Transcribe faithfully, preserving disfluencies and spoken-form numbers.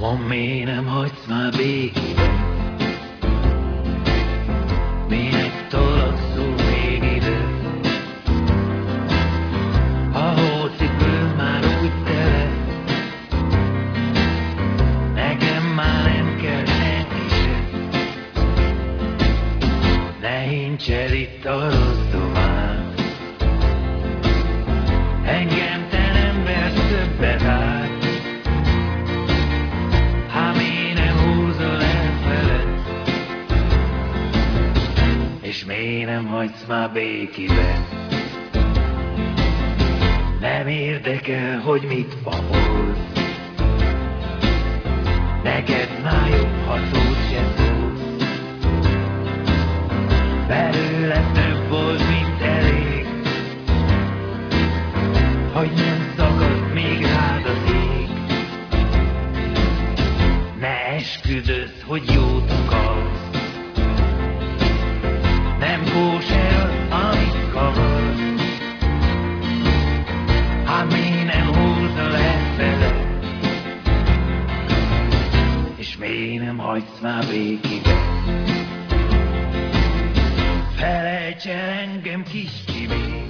Mondd, mi nem hagysz már békében? Minek tolasz szó még ide? A hócipő már úgy tele, nekem már nem kell senki se. Ne hints el itt a rossz domát, engem te nem versz többet át. És miért nem hagysz már békiben? Nem érdekel, hogy mit papolsz, neked már jobb, ha szót se szólsz. Belőle több volt, mint elég, hogy nem szakad még rád az ég. Ne esküdözz, hogy jót akarsz, nem kóser az, amit kavarsz. Hát mi nem húzol lefele, és mi nem hagysz már békibe? Felejts el engem, kis csibé,